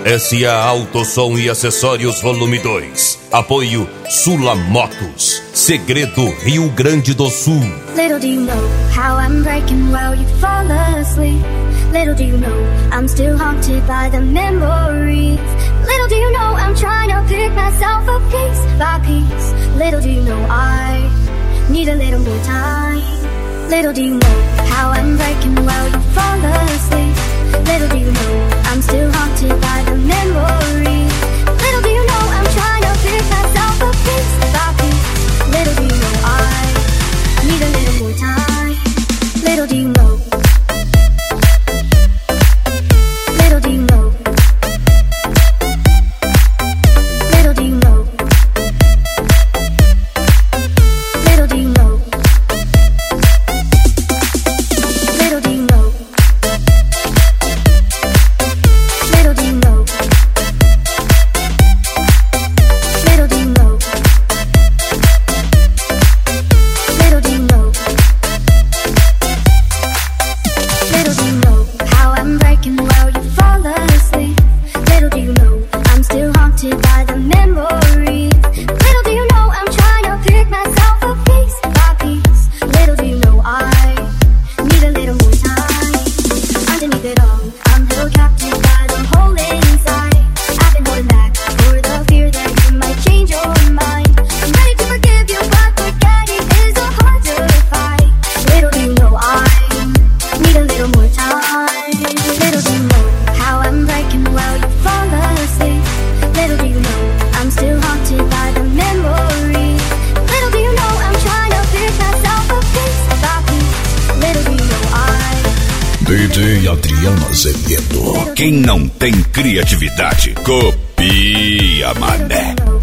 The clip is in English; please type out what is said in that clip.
SA Autosom e Acessórios Volume 2. Apoio Sula Motos. Segredo, Rio Grande do Sul. Little do you know how I'm breaking while you fall asleep. Little do you know I'm still haunted by the memories. Little do you know I'm trying to pick myself up piece by piece. Little do you know I need a little more time. Little do you know how I'm breaking while you fall asleep. Little do you know I'm still haunted by the memories. Little do you know I'm trying to pick myself up piece by piece. Little do you know I need a little more time. Little do you know. Little do you know. Little do you know. Little do you know. Little do you know. Little do you know. Little do you know. Little do you know. Little do you know how I'm breaking while you fall asleep. Little do you know I'm still haunted by the memories. Little do you know I'm trying to pick myself up piece by piece. Little do you know I need a little more time. Underneath it all, I'm held captive by the hole inside. I've been holding back for the fear that you might change your mind. I'm ready to forgive you, but forgetting is so hard to fight. Little do you know I need a little more time. Little do you know how I'm breaking while you fall asleep. Little do you know I'm still haunted by the memories. Little do you know I'm trying to pick myself up piece by piece. Little do you know DJ Adriano Azevedo. Quem não tem criatividade, copia, mané.